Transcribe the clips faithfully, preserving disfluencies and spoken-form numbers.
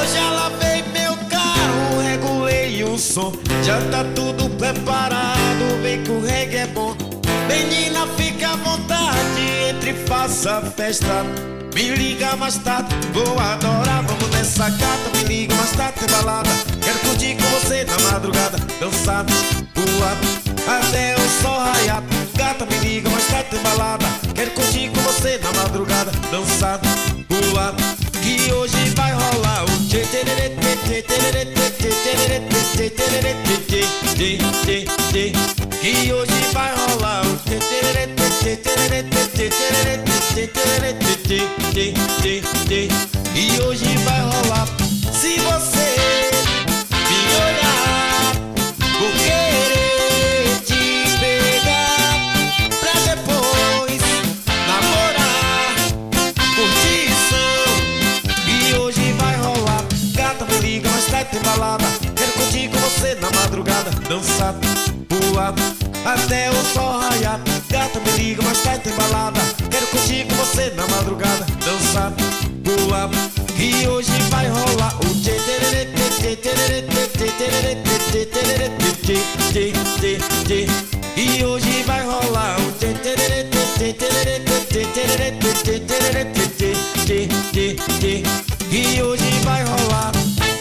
Eu já lavei meu carro, regulei o som, já tá tudo preparado, vem que o reggae é bom. Menina, fica à vontade, entre e faça festa. Me liga mais tarde, vou adorar, vamos nessa gata. Me liga mais tarde, tem balada. Quero curtir com você na madrugada, dançar, pular, até o sol raiar. Gata, me liga mais tarde, tem balada. Quero curtir com você na madrugada, dançar, pular, que hoje vai rolar o tchê tchê tchê tchê tchê tchê tchê tchê tchê. Que hoje vai rolar o tchê tchê tchê tchê tchê tchê tchê tchê tchê tchê. E hoje vai rolar. Se você me olhar, vou querer te pegar pra depois namorar, curtição. E hoje vai rolar. Gata, me liga mais tarde, tem balada. Quero curtir com você na madrugada, dançar, pular, até o sol raiar. Gata, me liga mais tarde, tem balada. Quero curtir com você na madrugada, dançar, pular, que hoje vai rolar o tchê tchê tchê tchê tchê tchê tchê tchê tchê. E hoje vai rolar o tchê tchê tchê tchê tchê tchê tchê tchê. E hoje vai rolar.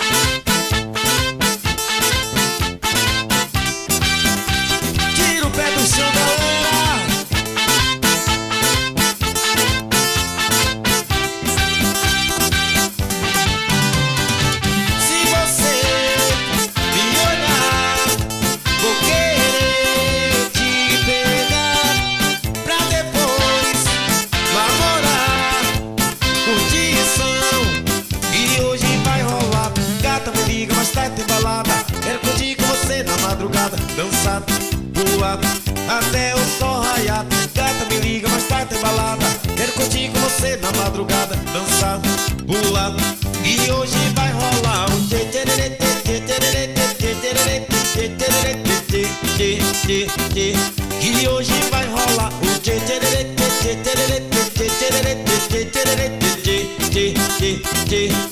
Tira o pé do chão, galera. Se você me olhar, vou querer te pegar pra depois namorar, curtição. E hoje vai rolar. Gata, me liga mais tarde, tem balada. Quero curtir com você na madrugada, dançar, pular, até o sol raiar. Gata, me liga mais tarde, tem balada. Quero curtir com você na madrugada, dançar, pular, e hoje vai rolar o tchê tchê tchê tchê tchê tchê tchê tchê tchê. E hoje vai rolar o tchê tchê tchê tchê tchê tchê tchê tchê tchê tchê.